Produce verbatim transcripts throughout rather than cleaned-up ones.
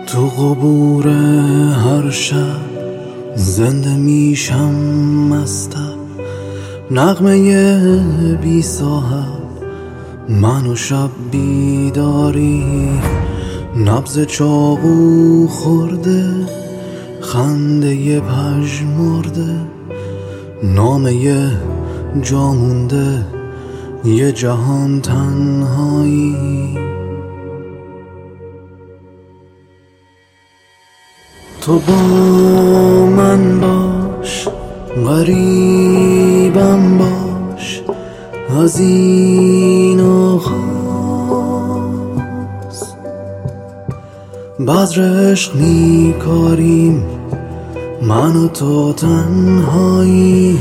تو قبور هر شب زنده میشم مستم، نغمه بی صاحب من و شب بیداری، نبض چاقو خورده خنده پژمرده، نامه جا مونده یه جهان تنهایی. تو با من باش، غریبم باش، از این آغاز بذر عشق میکاریم من و تو تنهایی.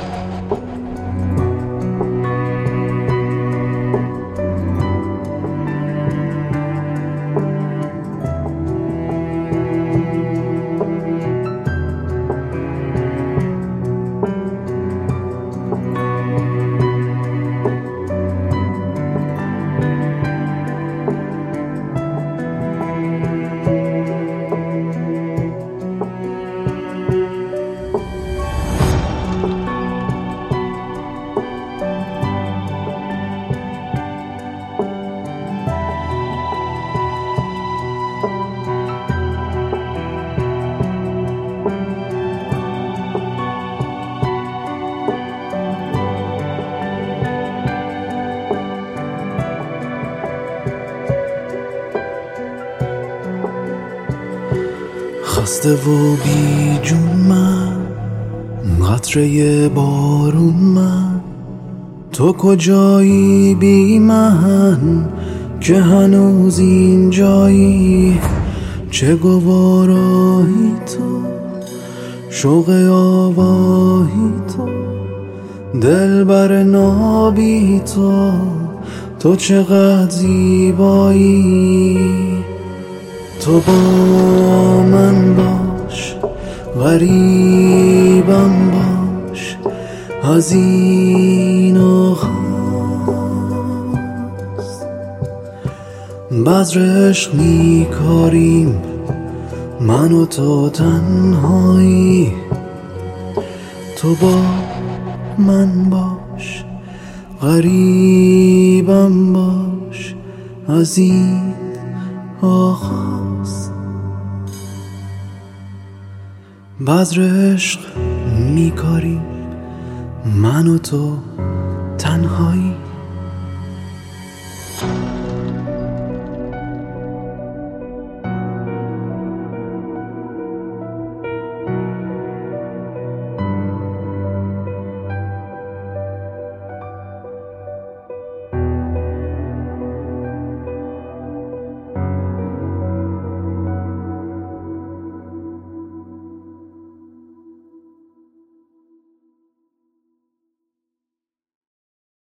خسته و بی جون من، قطره بارون من، تو کجایی بی من که هنوز اینجایی؟ چه گوارایی تو، شوق آواهی تو، دلبر نابی تو، تو چقدر زیبایی. تو با من باش، غریبم باش، از این آغاز بذر عشق میکاریم من و تو تنهایی. تو با من باش، غریبم باش، از این آغاز بذر عشق میکاریم من و تو تنهایی.